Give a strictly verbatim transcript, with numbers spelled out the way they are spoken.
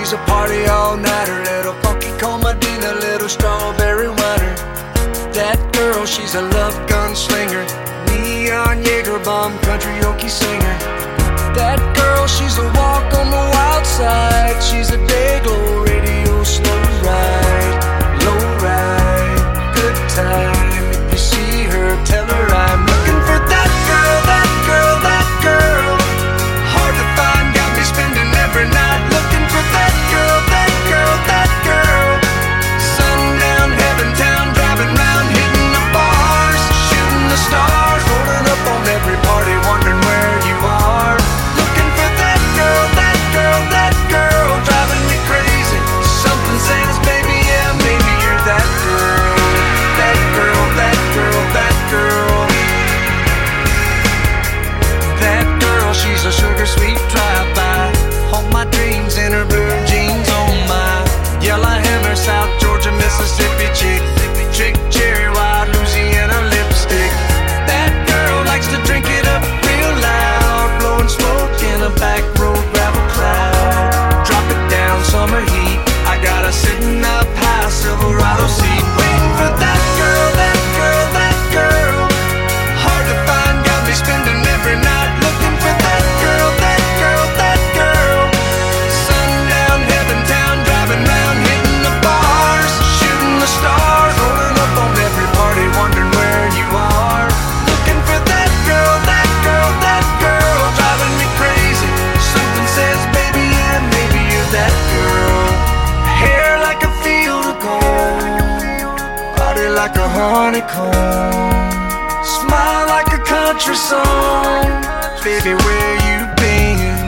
she's a party all-nighter. Little funky comedina, little strawberry whiner. That girl, she's a love gunslinger, neon Jaeger bomb, country okie singer. That girl, she's a walk on the wild side. She's a day glow, radio slow ride, low ride, good time. If you see her, tell her I'm looking for that girl, that girl, that girl. Hard to find, got me spending every night looking for that girl, that girl, that girl. Sundown, heaven town, driving round, hitting the bars, shooting the stars, rolling up on every party, wondering where you are. Looking for that girl, that girl, that girl, driving me crazy. Something says, baby, yeah, maybe you're that girl, that girl, that girl, that girl. That girl, she's a sugar sweet drive-by. Hold my dreams in her blue jeans, oh my. Yellow hammer, South Georgia, Mississippi chick. Chick, cherry wide, Louisiana lipstick. That girl likes to drink it up real loud, blowing smoke in a back road gravel cloud. Drop it down, summer heat. I got her sitting up high, Silverado seat, waiting for that girl, that girl, that girl. Hard to find, got me spending every night looking for that girl, that girl, that girl. Sundown, heaven town, driving round, hitting the bars, shooting the stars, rolling up on every party, wondering where you are. Looking for that girl, that girl, that girl, driving me crazy. Something says, baby, yeah, maybe you're that girl. Hair like a field of gold, body like a honeycomb, smile like a country song. Baby, where you been?